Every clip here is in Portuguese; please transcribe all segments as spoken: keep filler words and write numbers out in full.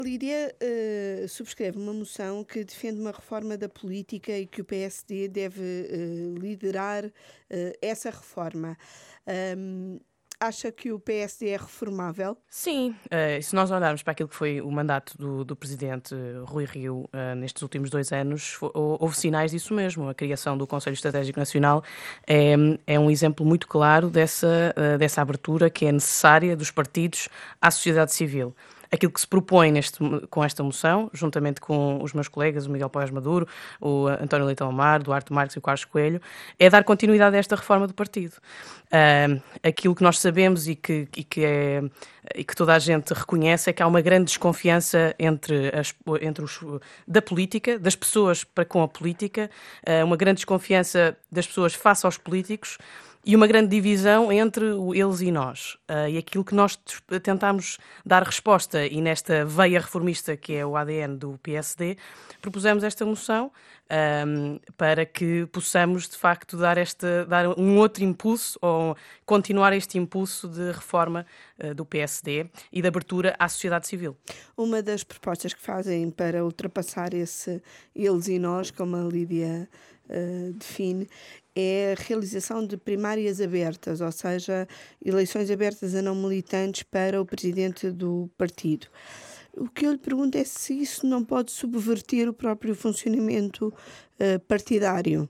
A Lídia eh, subscreve uma moção que defende uma reforma da política e que o P S D deve eh, liderar eh, essa reforma. Ahm, acha que o P S D é reformável? Sim, eh, se nós olharmos para aquilo que foi o mandato do, do presidente Rui Rio eh, nestes últimos dois anos, fo- hou- houve sinais disso mesmo. A criação do Conselho Estratégico Nacional é, é um exemplo muito claro dessa, eh, dessa abertura que é necessária dos partidos à sociedade civil. Aquilo que se propõe neste, com esta moção, juntamente com os meus colegas, o Miguel Paes Maduro, o António Leitão Amar, Duarte Marques e o Carlos Coelho, é dar continuidade a esta reforma do partido. Uh, aquilo que nós sabemos e que, e, que é, e que toda a gente reconhece é que há uma grande desconfiança entre, as, entre os, da política, das pessoas para com a política, uh, uma grande desconfiança das pessoas face aos políticos, e uma grande divisão entre o eles e nós. Uh, e aquilo que nós tentámos dar resposta, e nesta veia reformista que é o A D N do P S D, propusemos esta moção um, para que possamos, de facto, dar, esta, dar um outro impulso, ou continuar este impulso de reforma uh, do P S D e de abertura à sociedade civil. Uma das propostas que fazem para ultrapassar esse eles e nós, como a Lídia uh, define, é a realização de primárias abertas, ou seja, eleições abertas a não militantes para o presidente do partido. O que eu lhe pergunto é se isso não pode subverter o próprio funcionamento uh, partidário.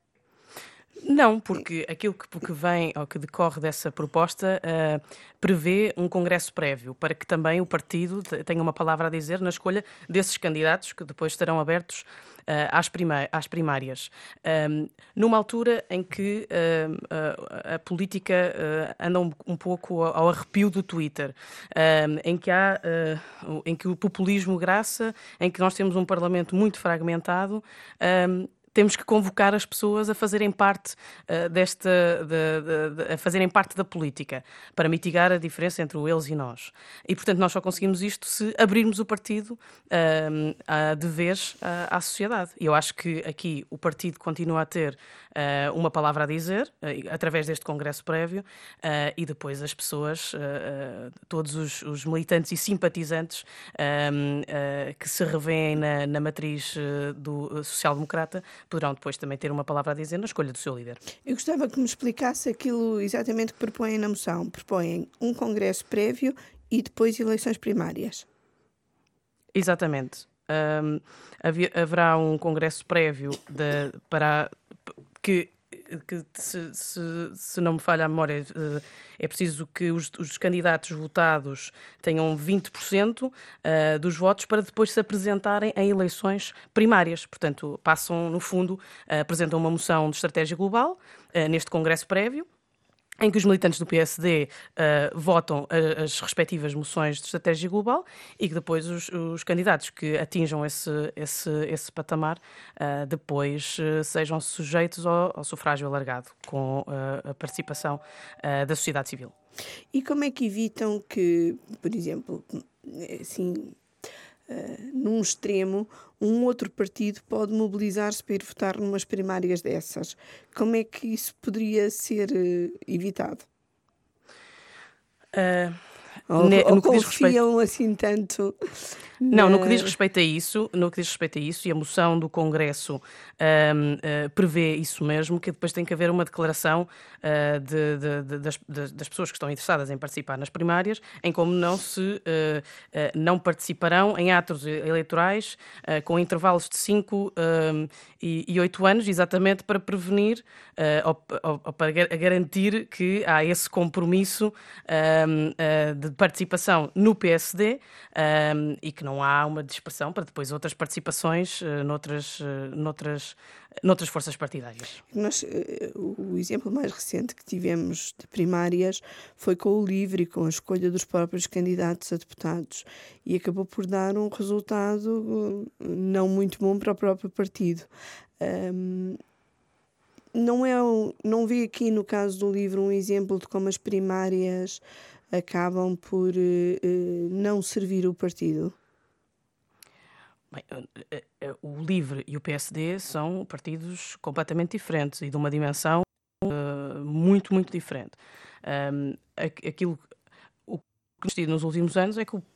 Não, porque aquilo que, que vem ou que decorre dessa proposta uh, prevê um congresso prévio para que também o partido tenha uma palavra a dizer na escolha desses candidatos que depois estarão abertos uh, às, prima às primárias. Um, numa altura em que uh, uh, a política uh, anda um, um pouco ao arrepio do Twitter, um, em, que há, uh, em que o populismo graça, em que nós temos um parlamento muito fragmentado, um, temos que convocar as pessoas a fazerem parte uh, desta, de, de, de, a fazerem parte da política, para mitigar a diferença entre o eles e nós. E, portanto, nós só conseguimos isto se abrirmos o partido uh, uh, de vez uh, à sociedade. E eu acho que aqui o partido continua a ter uh, uma palavra a dizer, uh, através deste congresso prévio, uh, e depois as pessoas, uh, uh, todos os, os militantes e simpatizantes uh, uh, que se revêem na, na matriz uh, do social-democrata, poderão depois também ter uma palavra a dizer na escolha do seu líder. Eu gostava que me explicasse aquilo exatamente que propõem na moção. Propõem um congresso prévio e depois eleições primárias. Exatamente. Um, haverá um congresso prévio de, para que que se, se, se não me falha a memória, é preciso que os, os candidatos votados tenham vinte por cento dos votos para depois se apresentarem em eleições primárias. Portanto, passam, no fundo, apresentam uma moção de estratégia global neste congresso prévio, em que os militantes do P S D uh, votam a, as respectivas moções de estratégia global e que depois os, os candidatos que atinjam esse, esse, esse patamar uh, depois uh, sejam sujeitos ao, ao sufrágio alargado, com uh, a participação uh, da sociedade civil. E como é que evitam que, por exemplo, assim, uh, num extremo, um outro partido pode mobilizar-se para ir votar numas primárias dessas? Como é que isso poderia ser uh, evitado? Uh, ou ne, ou no que diz confiam respeito... assim tanto... Não, no que diz respeito a isso, no que diz respeito a isso, e a moção do Congresso um, uh, prevê isso mesmo, que depois tem que haver uma declaração uh, de, de, de, das, de, das pessoas que estão interessadas em participar nas primárias, em como não se uh, uh, não participarão em atos eleitorais uh, com intervalos de cinco um, e oito anos, exatamente para prevenir uh, ou, ou, ou para garantir que há esse compromisso um, uh, de participação no P S D um, e que não há uma dispersão para depois outras participações uh, noutras, uh, noutras, noutras forças partidárias. Nós, uh, o exemplo mais recente que tivemos de primárias foi com o LIVRE e com a escolha dos próprios candidatos a deputados, e acabou por dar um resultado uh, não muito bom para o próprio partido. Um, não, é, não vê aqui no caso do LIVRE um exemplo de como as primárias acabam por uh, uh, não servir o partido? Bem, o LIVRE e o P S D são partidos completamente diferentes e de uma dimensão uh, muito, muito diferente. Um, aquilo o que nos tido nos últimos anos é que o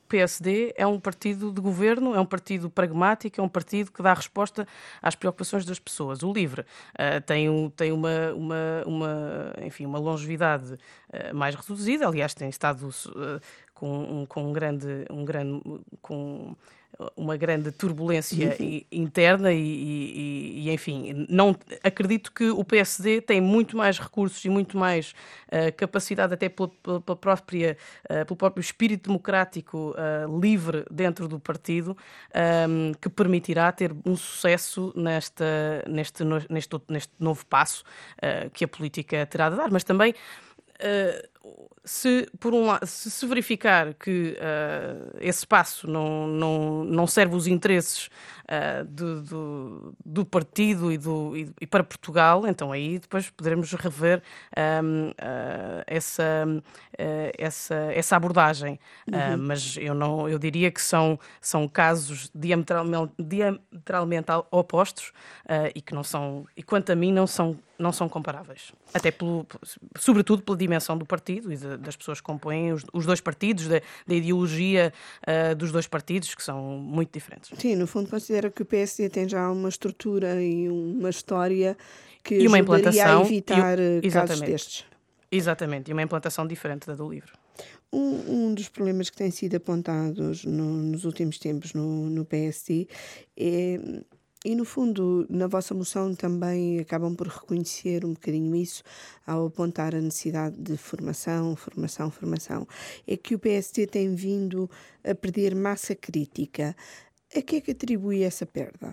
P S D é um partido de governo, é um partido pragmático, é um partido que dá resposta às preocupações das pessoas. O LIVRE uh, tem, um, tem uma, uma, uma, enfim, uma longevidade uh, mais reduzida, aliás, tem estado uh, com, um, com um grande... Um grande com, uma grande turbulência uhum. interna e, e, e, enfim, não, acredito que o P S D tem muito mais recursos e muito mais uh, capacidade, até pela, pela própria, uh, pelo próprio espírito democrático uh, livre dentro do partido, um, que permitirá ter um sucesso nesta, neste, neste, neste novo passo uh, que a política terá de dar, mas também Uh, se, por um lado, se, se verificar que uh, esse passo não, não, não serve os interesses uh, do, do, do partido e, do, e, e para Portugal, então aí depois poderemos rever um, uh, essa, uh, essa, essa abordagem. Uhum. Uh, mas eu, não, eu diria que são, são casos diametralmente, diametralmente opostos uh, e que não são, e quanto a mim, não são não são comparáveis. Até, pelo, sobretudo, pela dimensão do partido e de, das pessoas que compõem os, os dois partidos, da, da ideologia uh, dos dois partidos, que são muito diferentes. Sim, no fundo considera que o P S D tem já uma estrutura e uma história que e uma ajudaria implantação, a evitar e, casos destes. Exatamente, e uma implantação diferente da do LIVRE. Um, um dos problemas que têm sido apontados no, nos últimos tempos no, no P S D é... E, no fundo, na vossa moção também acabam por reconhecer um bocadinho isso ao apontar a necessidade de formação, formação, formação. É que o P S D tem vindo a perder massa crítica. A que é que atribui essa perda?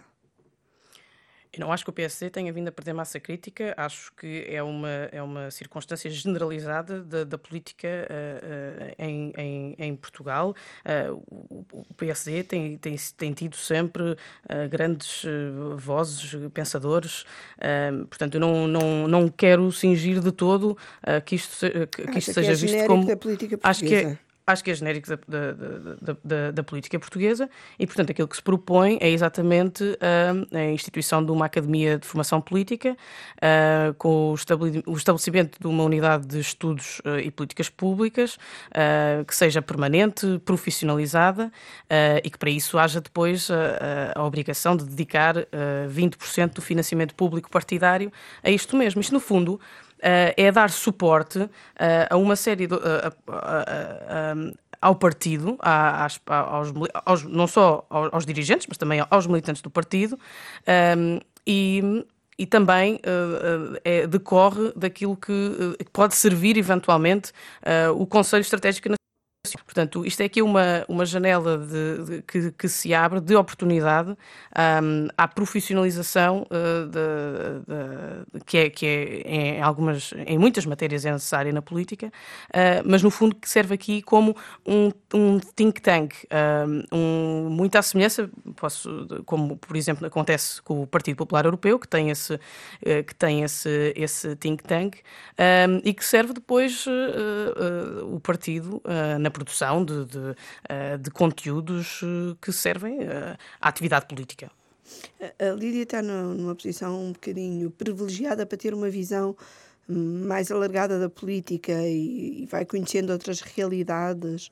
Eu não acho que o P S D tenha vindo a perder massa crítica, acho que é uma, é uma circunstância generalizada da, da política uh, uh, em, em, em Portugal. Uh, o, o P S D tem, tem, tem tido sempre uh, grandes uh, vozes, pensadores, uh, portanto eu não, não, não quero cingir de todo uh, que isto, uh, que, que isto seja que é visto como... da política acho que portuguesa. é, Acho que é genérico da, da, da, da, da política portuguesa e, portanto, aquilo que se propõe é exatamente uh, a instituição de uma academia de formação política uh, com o estabelecimento de uma unidade de estudos uh, e políticas públicas uh, que seja permanente, profissionalizada uh, e que para isso haja depois a, a, a obrigação de dedicar uh, vinte por cento do financiamento público partidário a isto mesmo. Isto, no fundo, Uh, é dar suporte uh, a uma série de, uh, uh, uh, uh, ao partido, às, aos, aos, não só aos, aos dirigentes, mas também aos militantes do partido, um, e, e também uh, uh, é, decorre daquilo que uh, pode servir eventualmente uh, o Conselho Estratégico Nacional. Portanto, isto é aqui uma, uma janela de, de, que, que se abre de oportunidade um, à profissionalização uh, de, de, de, que, é, que é em, algumas, em muitas matérias é necessária na política, uh, mas no fundo que serve aqui como um, um think tank, um, muito à semelhança, posso, como por exemplo acontece com o Partido Popular Europeu, que tem esse, uh, que tem esse, esse think tank um, e que serve depois uh, uh, o partido uh, na produção de, de, de conteúdos que servem à atividade política. A Lídia está numa posição um bocadinho privilegiada para ter uma visão mais alargada da política e vai conhecendo outras realidades.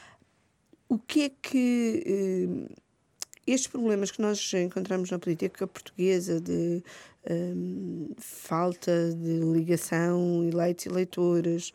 O que é que estes problemas que nós encontramos na política portuguesa de um, falta de ligação eleitos e eleitores,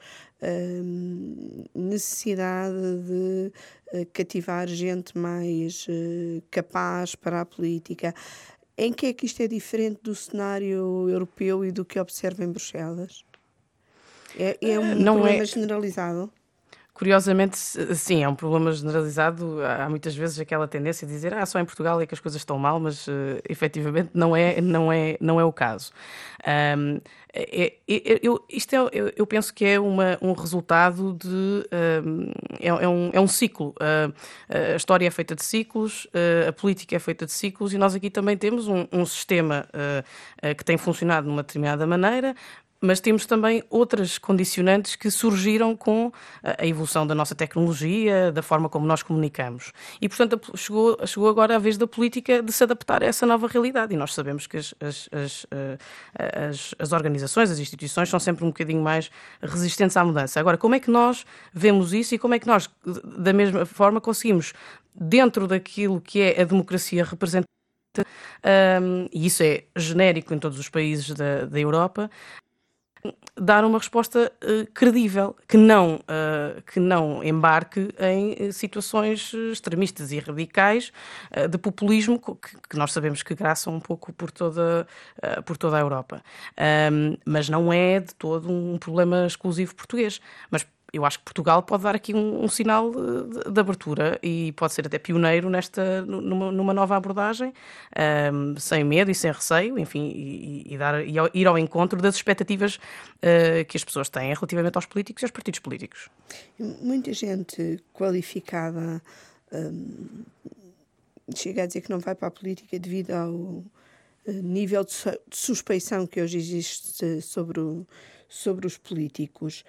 um, necessidade de uh, cativar gente mais uh, capaz para a política, em que é que isto é diferente do cenário europeu e do que observa em Bruxelas? É, é um Não problema é... generalizado? Curiosamente, sim, é um problema generalizado. Há muitas vezes aquela tendência de dizer ah, só em Portugal é que as coisas estão mal, mas uh, efetivamente não é, não é, não é o caso. Um, é, é, eu, isto é, eu, eu penso que é uma, um resultado de... Um, é, é, um, é um ciclo. Uh, a história é feita de ciclos, uh, a política é feita de ciclos e nós aqui também temos um, um sistema uh, uh, que tem funcionado de uma determinada maneira. mas temos também outras condicionantes que surgiram com a evolução da nossa tecnologia, da forma como nós comunicamos. E, portanto, chegou, chegou agora a vez da política de se adaptar a essa nova realidade. E nós sabemos que as, as, as, as, as organizações, as instituições, são sempre um bocadinho mais resistentes à mudança. Agora, como é que nós vemos isso e como é que nós, da mesma forma, conseguimos, dentro daquilo que é a democracia representativa, um, e isso é genérico em todos os países da, da Europa, dar uma resposta uh, credível, que não, uh, que não embarque em situações extremistas e radicais uh, de populismo, que, que nós sabemos que graçam um pouco por toda, uh, por toda a Europa. Um, mas não é de todo um problema exclusivo português. Mas eu acho que Portugal pode dar aqui um, um sinal de, de abertura e pode ser até pioneiro nesta, numa, numa nova abordagem, um, sem medo e sem receio, enfim, e, e, dar, e ir ao encontro das expectativas uh, que as pessoas têm relativamente aos políticos e aos partidos políticos. Muita gente qualificada um, chega a dizer que não vai para a política devido ao nível de, su- de suspeição que hoje existe sobre, o, sobre os políticos.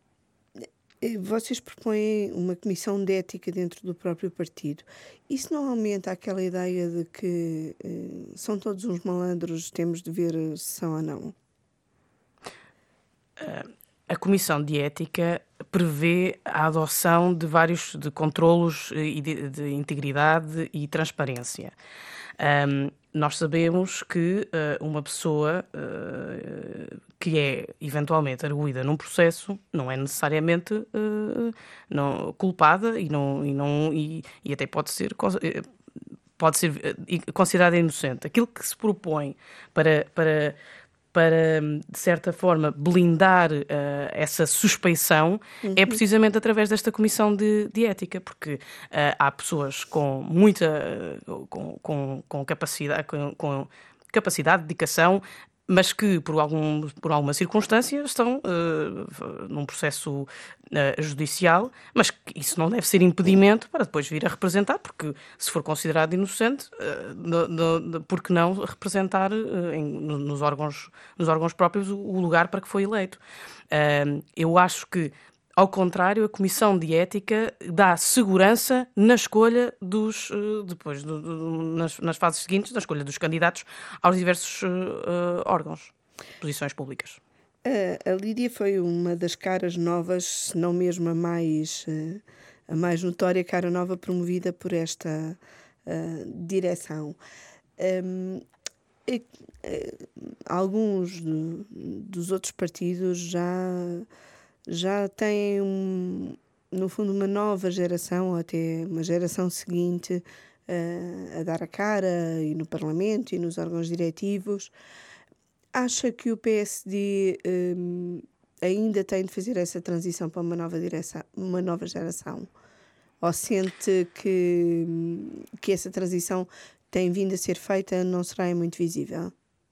Vocês propõem uma comissão de ética dentro do próprio partido. Isso não aumenta aquela ideia de que eh, são todos uns malandros, temos de ver se são ou não? A Comissão de Ética prevê a adoção de vários de controlos de, de integridade e transparência. Um, nós sabemos que uh, uma pessoa uh, que é eventualmente arguída num processo não é necessariamente uh, não, culpada e, não, e, não, e, e até pode ser, pode ser considerada inocente. Aquilo que se propõe para... para para, de certa forma, blindar uh, essa suspeição, uhum. é precisamente através desta comissão de, de ética, porque uh, há pessoas com muita, uh, com, com, com capacidade, com, com capacidade, dedicação, mas que, por, algum, por alguma circunstância, estão uh, num processo uh, judicial, mas que isso não deve ser impedimento para depois vir a representar, porque se for considerado inocente, uh, no, no, por que não representar uh, em, nos, órgãos, nos órgãos próprios o, o lugar para que foi eleito? Uh, eu acho que, ao contrário, a Comissão de Ética dá segurança na escolha dos, depois, do, do, nas, nas fases seguintes, na escolha dos candidatos aos diversos uh, órgãos, posições públicas. A, a Lídia foi uma das caras novas, se não mesmo a mais, uh, a mais notória cara nova promovida por esta uh, direção. Um, e, uh, alguns do, dos outros partidos já... já têm, um, no fundo, uma nova geração, ou até uma geração seguinte, uh, a dar a cara, e no Parlamento, e nos órgãos diretivos. Acha que o P S D um, ainda tem de fazer essa transição para uma nova, direção, uma nova geração? Ou sente que, que essa transição tem vindo a ser feita, não será muito visível?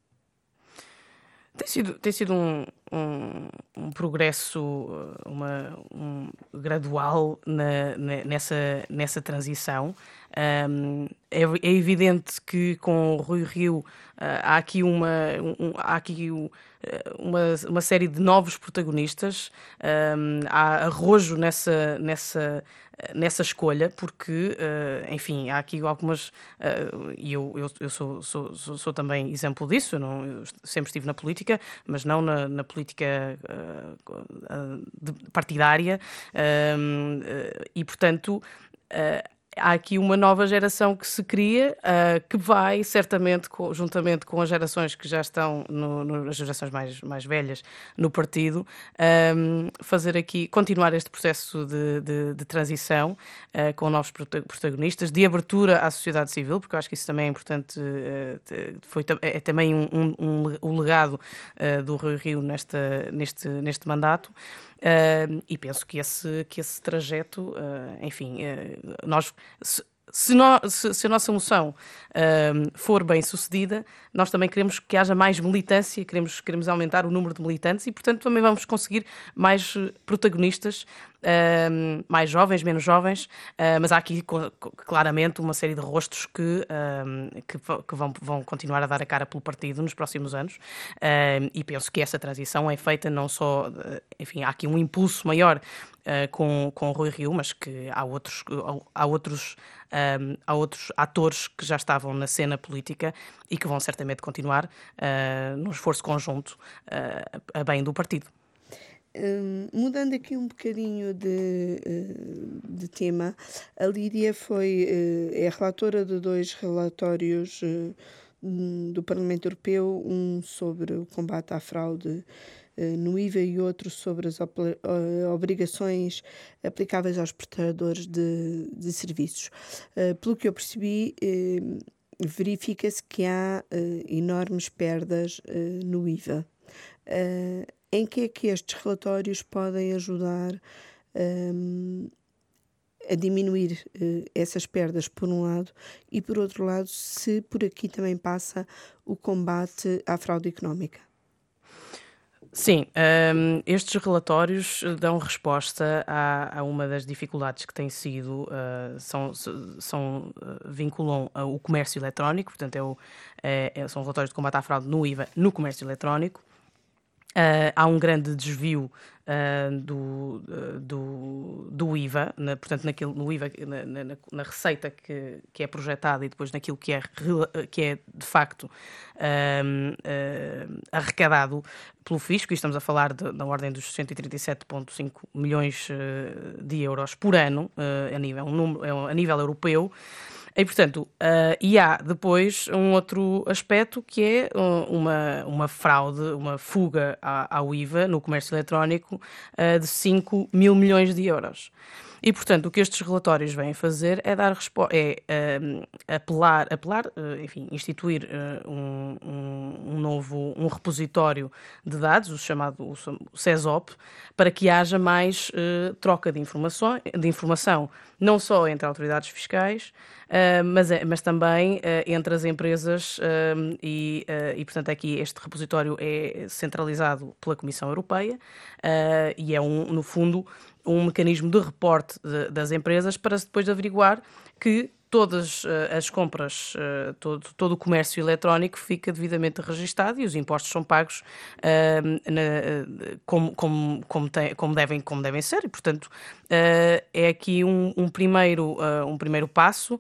Tem sido, tem sido um, um, um progresso uma, um, gradual na, nessa, nessa transição. Um, é, é evidente que com o Rui Rio uh, há aqui, uma, um, há aqui uh, uma, uma série de novos protagonistas. Um, há arrojo nessa, nessa, nessa escolha, porque, uh, enfim, há aqui algumas... Uh, e eu, eu, eu sou, sou, sou, sou também exemplo disso. Eu, não, eu sempre estive na política, mas não na, na política uh, partidária. Um, uh, e, portanto... Uh, Há aqui uma nova geração que se cria, uh, que vai, certamente, co- juntamente com as gerações que já estão, no, no, as gerações mais, mais velhas no partido, um, fazer aqui, continuar este processo de, de, de transição uh, com novos prota- protagonistas, de abertura à sociedade civil, porque eu acho que isso também é importante, uh, foi, é também um, um, um, um legado uh, do Rui Rio nesta, neste, neste mandato. Uh, e penso que esse, que esse trajeto, uh, enfim, uh, nós, se, se, no, se, se a nossa moção uh, for bem sucedida, nós também queremos que haja mais militância, queremos, queremos aumentar o número de militantes e, portanto, também vamos conseguir mais protagonistas uh, mais jovens, menos jovens, uh, mas há aqui co- claramente uma série de rostos que, uh, que, que vão, vão continuar a dar a cara pelo partido nos próximos anos, uh, e penso que essa transição é feita não só, uh, enfim, há aqui um impulso maior Uh, com, com o Rui Rio, mas que há outros, há, outros, um, há outros atores que já estavam na cena política e que vão certamente continuar uh, num esforço conjunto uh, a bem do partido. Um, mudando aqui um bocadinho de, de tema, a Lídia foi, é relatora de dois relatórios do Parlamento Europeu, um sobre o combate à fraude no I V A e outro sobre as obrigações aplicáveis aos prestadores de, de serviços. Pelo que eu percebi, verifica-se que há enormes perdas no I V A. Em que é que estes relatórios podem ajudar um, a diminuir uh, essas perdas, por um lado, e por outro lado, se por aqui também passa o combate à fraude económica? Sim, um, estes relatórios dão resposta a, a uma das dificuldades que tem sido, uh, são, são, uh, vinculam o comércio eletrónico, portanto é o, é, são relatórios de combate à fraude no I V A, no comércio eletrónico. Uh, há um grande desvio uh, do, uh, do, do I V A, na, portanto, naquilo, no I V A, na, na, na receita que, que é projetada e depois naquilo que é, que é de facto uh, uh, arrecadado pelo fisco, e estamos a falar de, na ordem dos cento e trinta e sete vírgula cinco milhões uh, de euros por ano, uh, a, nível, um número, a nível europeu. E, portanto, uh, e há depois um outro aspecto que é uma, uma fraude, uma fuga ao I V A no comércio eletrónico uh, de cinco mil milhões de euros. E, portanto, o que estes relatórios vêm fazer é dar resposta, é uh, apelar, apelar uh, enfim, instituir uh, um, um, um novo um repositório de dados, o chamado o CESOP, para que haja mais uh, troca de informação, de informação, não só entre autoridades fiscais, uh, mas, mas também uh, entre as empresas, uh, e, uh, e, portanto, aqui este repositório é centralizado pela Comissão Europeia uh, e é, um, no fundo, um mecanismo de reporte de, das empresas para depois averiguar que todas uh, as compras, uh, todo, todo o comércio eletrónico fica devidamente registado e os impostos são pagos uh, na, uh, como, como, como, tem, como, devem, como devem ser. E, portanto, uh, é aqui um, um, primeiro, uh, um primeiro passo uh,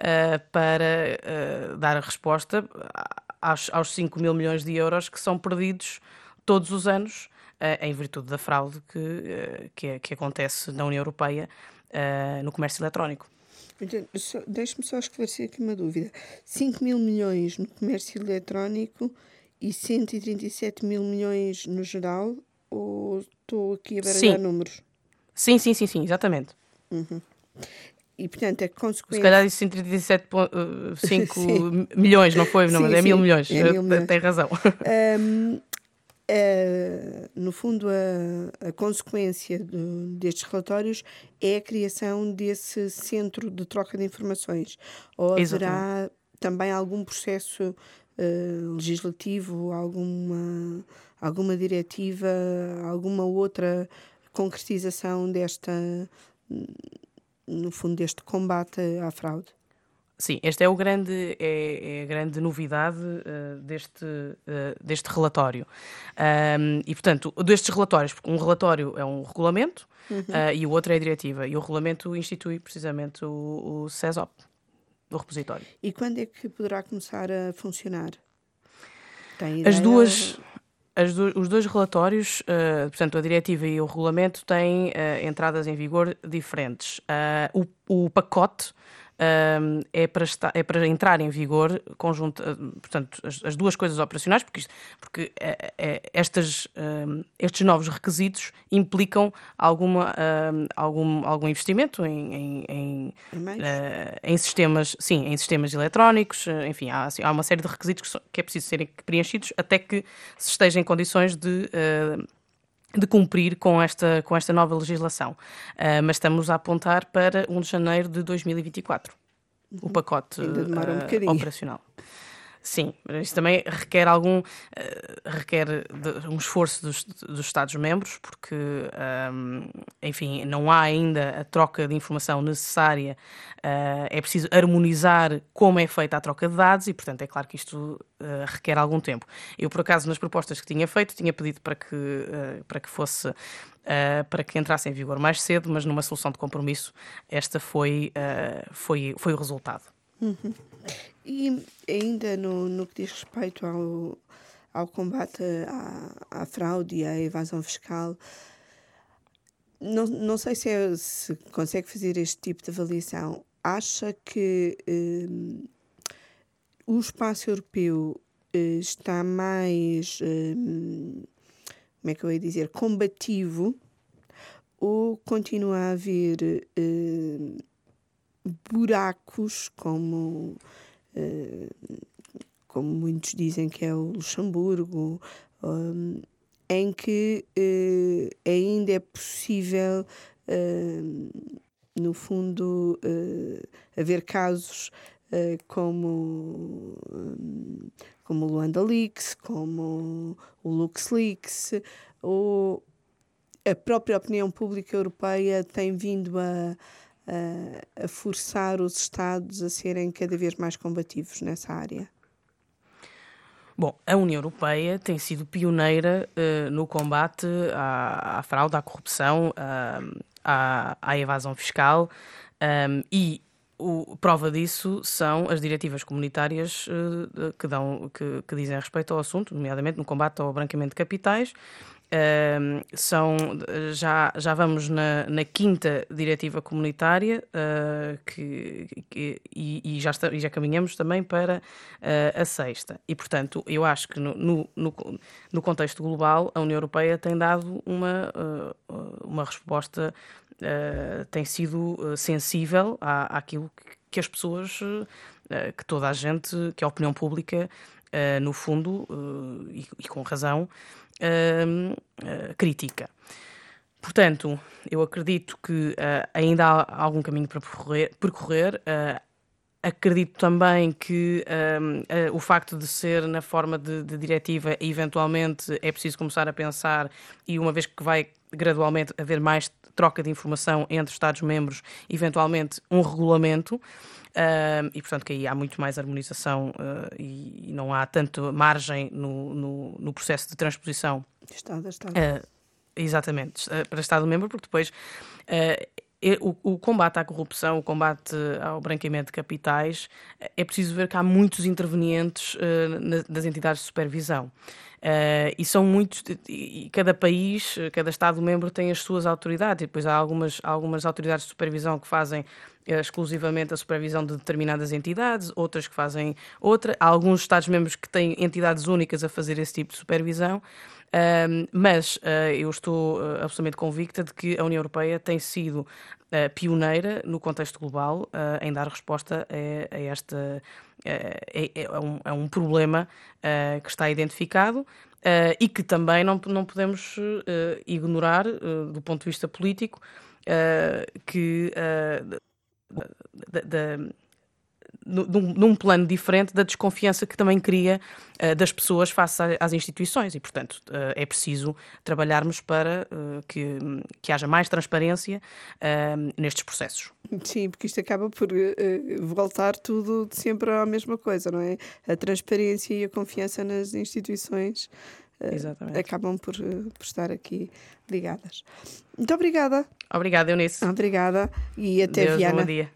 para uh, dar a resposta aos, aos cinco mil milhões de euros que são perdidos todos os anos Uh, em virtude da fraude que, uh, que, que acontece na União Europeia uh, no comércio eletrónico. Então, deixe-me só esclarecer aqui uma dúvida. cinco mil milhões no comércio eletrónico e cento e trinta e sete mil milhões no geral? Ou estou aqui a baralhar números? Sim, sim, sim, sim, exatamente. Uhum. E, portanto, a consequência... Se calhar disse cento e trinta e sete vírgula cinco milhões, não foi? Não, sim, mas é sim, mil milhões. É mil milhões. Tem razão. Um, Uh, no fundo, a, a consequência do, destes relatórios é a criação desse centro de troca de informações. Ou haverá Exatamente. também algum processo uh, legislativo, alguma, alguma diretiva, alguma outra concretização desta, no fundo, deste combate à fraude? Sim, esta é, o grande, é, é a grande novidade uh, deste, uh, deste relatório. Um, e, portanto, destes relatórios, porque um relatório é um regulamento, uhum. uh, e o outro é a diretiva. E o regulamento institui precisamente o, o CESOP, o repositório. E quando é que poderá começar a funcionar? Tem ideia? As duas... As do, os dois relatórios, uh, portanto, a diretiva e o regulamento, têm uh, entradas em vigor diferentes. Uh, o, o pacote uh, é, para estar, é para entrar em vigor conjunto, uh, portanto, as, as duas coisas operacionais, porque, isto, porque uh, uh, estas, uh, estes novos requisitos implicam alguma, uh, algum, algum investimento em, em, em, uh, em sistemas, sim, em sistemas eletrónicos, uh, enfim, há, assim, há uma série de requisitos que, so, que é preciso serem preenchidos até que se esteja em condições de, uh, de cumprir com esta, com esta nova legislação. Uh, mas estamos a apontar para um de janeiro de dois mil e vinte e quatro, uhum. o pacote uh, um operacional. Sim, mas isso também requer algum eh, requer de- um esforço dos, dos Estados-membros, porque, ahm, enfim, não há ainda a troca de informação necessária. Ah, é preciso harmonizar como é feita a troca de dados e, portanto, é claro que isto eh, requer algum tempo. Eu, por acaso, nas propostas que tinha feito, tinha pedido para que, eh, para que fosse eh, para que entrasse em vigor mais cedo, mas numa solução de compromisso, esta foi, eh, foi, foi o resultado. E ainda no, no que diz respeito ao, ao combate à, à fraude e à evasão fiscal, não, não sei se, é- se consegue fazer este tipo de avaliação. Acha que hum, o espaço europeu eh, está mais, hum, como é que eu ia dizer, combativo, ou continua a haver hum, buracos como, eh, como muitos dizem que é o Luxemburgo, hum, em que eh, ainda é possível, hum, no fundo, eh, haver casos eh, como, hum, como o Luanda Leaks, como o LuxLeaks, ou a própria opinião pública europeia tem vindo a, a, a forçar os Estados a serem cada vez mais combativos nessa área. Bom, a União Europeia tem sido pioneira eh, no combate à, à fraude, à corrupção, à, à, à evasão fiscal, um, e o, prova disso são as diretivas comunitárias eh, que, dão, que, que dizem respeito ao assunto, nomeadamente no combate ao branqueamento de capitais. Um, são, já, já vamos na, na quinta diretiva comunitária uh, que, que, e, e, já está, e já caminhamos também para uh, a sexta. E, portanto, eu acho que no, no, no, no contexto global a União Europeia tem dado uma, uh, uma resposta, uh, tem sido uh, sensível à, àquilo que, que as pessoas, uh, que toda a gente, que a opinião pública, uh, no fundo, uh, e, e com razão, Uh, uh, crítica. Portanto, eu acredito que uh, ainda há algum caminho para percorrer. percorrer. Uh, acredito também que um, uh, o facto de ser na forma de, de diretiva, eventualmente é preciso começar a pensar, e uma vez que vai gradualmente haver mais troca de informação entre Estados-membros, eventualmente um regulamento. Uh, e, portanto, que aí há muito mais harmonização uh, e, e não há tanto margem no, no, no processo de transposição. Estado a Estado. Uh, exatamente, uh, para Estado-membro, porque depois uh, o, o combate à corrupção, o combate ao branqueamento de capitais, é preciso ver que há muitos intervenientes uh, na, das entidades de supervisão. Uh, e são muitos, e cada país, cada Estado-membro tem as suas autoridades, e depois há algumas, algumas autoridades de supervisão que fazem uh, exclusivamente a supervisão de determinadas entidades, outras que fazem outra. Há alguns Estados-membros que têm entidades únicas a fazer esse tipo de supervisão, uh, mas uh, eu estou uh, absolutamente convicta de que a União Europeia tem sido uh, pioneira no contexto global uh, em dar resposta a, a esta... É, é, um, é um problema uh, que está identificado uh, e que também não, não podemos uh, ignorar uh, do ponto de vista político, uh, que uh, da, da, num, num plano diferente da desconfiança que também cria uh, das pessoas face às instituições e, portanto, uh, é preciso trabalharmos para uh, que, que haja mais transparência uh, nestes processos. Sim, porque isto acaba por uh, voltar tudo sempre à mesma coisa, não é? A transparência e a confiança nas instituições uh, acabam por, uh, por estar aqui ligadas. Muito obrigada. Obrigada, Eunice. Obrigada e até Deus, Viana. bom dia.